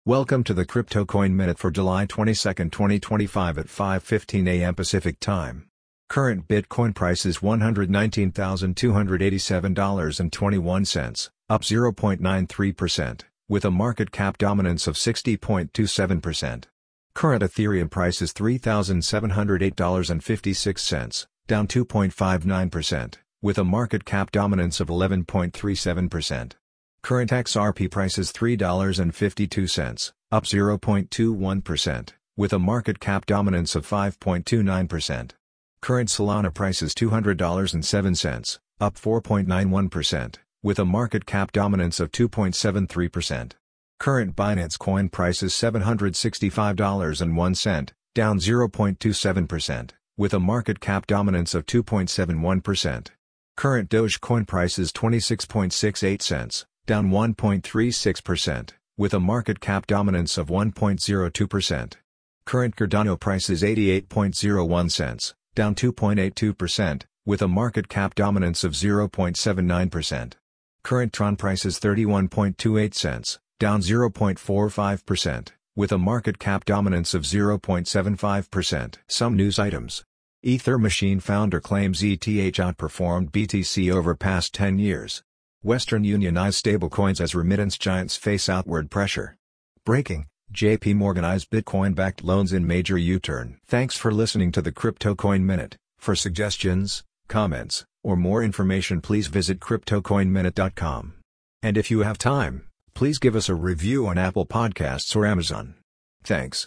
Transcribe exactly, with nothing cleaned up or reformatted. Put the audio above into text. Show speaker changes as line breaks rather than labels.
Welcome to the Crypto Coin Minute for July twenty-second, twenty twenty-five at five fifteen a m Pacific Time. Current Bitcoin price is one hundred nineteen thousand two hundred eighty-seven dollars and twenty-one cents, up zero point nine three percent, with a market cap dominance of sixty point two seven percent. Current Ethereum price is three thousand seven hundred eight dollars and fifty-six cents, down two point five nine percent, with a market cap dominance of eleven point three seven percent. Current X R P price is three dollars and fifty-two cents, up zero point two one percent, with a market cap dominance of five point two nine percent. Current Solana price is two hundred dollars and seven cents, up four point nine one percent, with a market cap dominance of two point seven three percent. Current Binance Coin price is seven hundred sixty-five dollars and one cent, down zero point two seven percent, with a market cap dominance of two point seven one percent. Current Dogecoin price is twenty-six point six eight cents, down one point three six percent, with a market cap dominance of one point zero two percent. Current Cardano price is eighty-eight point zero one cents, down two point eight two percent, with a market cap dominance of zero point seven nine percent. Current Tron price is thirty-one point two eight cents, down zero point four five percent, with a market cap dominance of zero point seven five percent. Some news items. Ether Machine founder claims E T H outperformed B T C over past ten years. Western unionized stablecoins as remittance giants face outward pressure. Breaking, J P Morganized Bitcoin-backed loans in major U-turn. Thanks for listening to the Crypto Coin Minute. For suggestions, comments, or more information, please visit crypto coin minute dot com. And if you have time, please give us a review on Apple Podcasts or Amazon. Thanks.